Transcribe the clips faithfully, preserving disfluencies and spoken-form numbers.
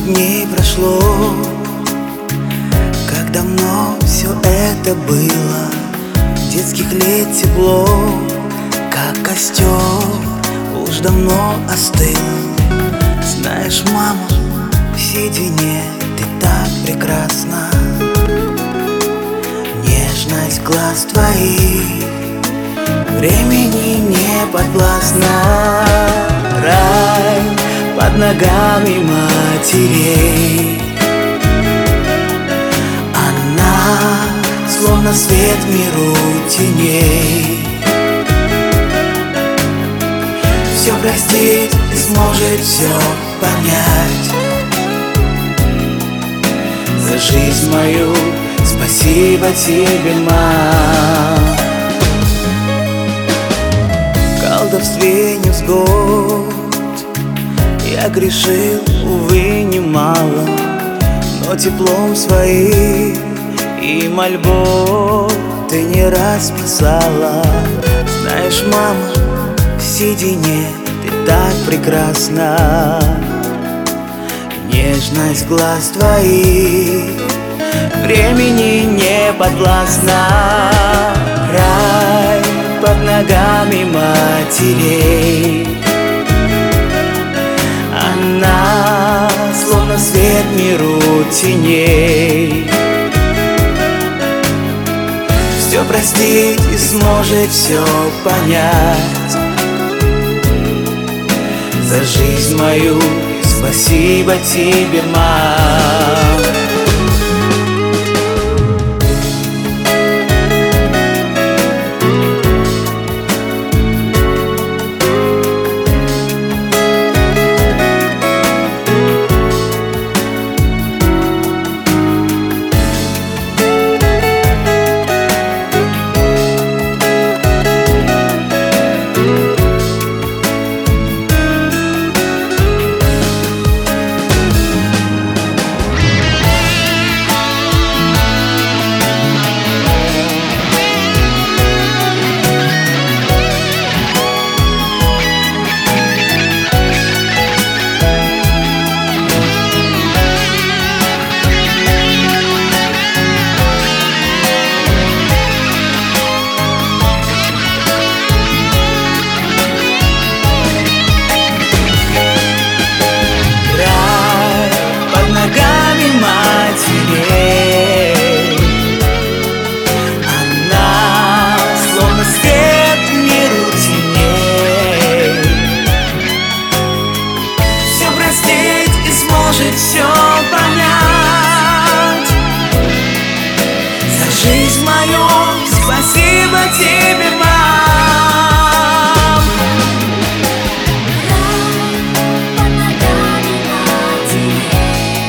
дней прошло, как давно все это было. Детских лет тепло, как костер, уж давно остыл. Знаешь, мама, в седине ты так прекрасна. Нежность глаз твоих времени не подвластна. Рай под ногами матерей, она словно свет в миру теней. Все простить и сможет все понять. За жизнь мою спасибо тебе, мам. В колдовстве невзгод я грешил, увы, немало, но теплом своим и мольбой ты не раз спасала. Знаешь, мама, в седине ты так прекрасна. Нежность глаз твоих времени не подвластна. Рай под ногами матерей, она словно свет миру теней. Все простить и сможет все понять. За жизнь мою спасибо тебе, мам. Все понять. За жизнь мою спасибо тебе, мам. Под ногами матерей,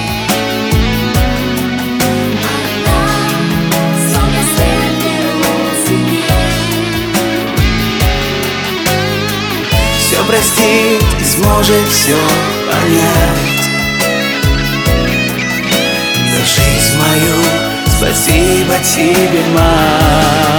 она словно свет миру теней. Все простить и сможет все понять. За жизнь мою спасибо тебе, мам.